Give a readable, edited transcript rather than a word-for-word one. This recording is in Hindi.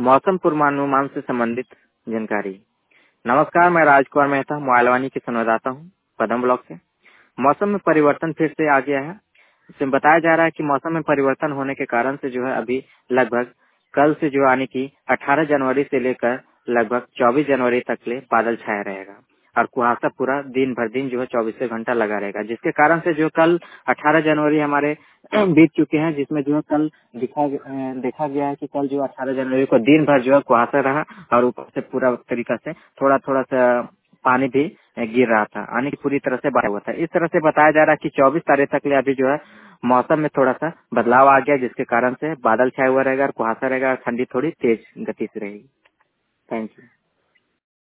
मौसम पूर्वानुमान से संबंधित जानकारी। नमस्कार, मैं राजकुमार मेहता मोबाइलवानी के संवाददाता हूँ पदम ब्लॉक से। मौसम में परिवर्तन फिर से आ गया है। इसमें बताया जा रहा है कि मौसम में परिवर्तन होने के कारण से जो है अभी लगभग कल से जो यानी कि 18 जनवरी से लेकर लगभग 24 जनवरी तक ले बादल छाया रहेगा और कुहासा पूरा दिन जो है 24 घंटा लगा रहेगा, जिसके कारण से जो कल 18 जनवरी हमारे बीत चुके हैं, जिसमें जो है कल देखा गया है कि कल जो 18 जनवरी को दिन भर जो है कुहासा रहा और ऊपर से पूरा तरीका से थोड़ा थोड़ा सा पानी भी गिर रहा था, यानी कि पूरी तरह से बाया हुआ था। इस तरह से बताया जा रहा है कि 24 तारीख तक ले अभी जो है मौसम में थोड़ा सा बदलाव आ गया, जिसके कारण से बादल छाया हुआ रहेगा और कुहासा रहेगा और ठंडी थोड़ी तेज गति से रहेगी। Thank you.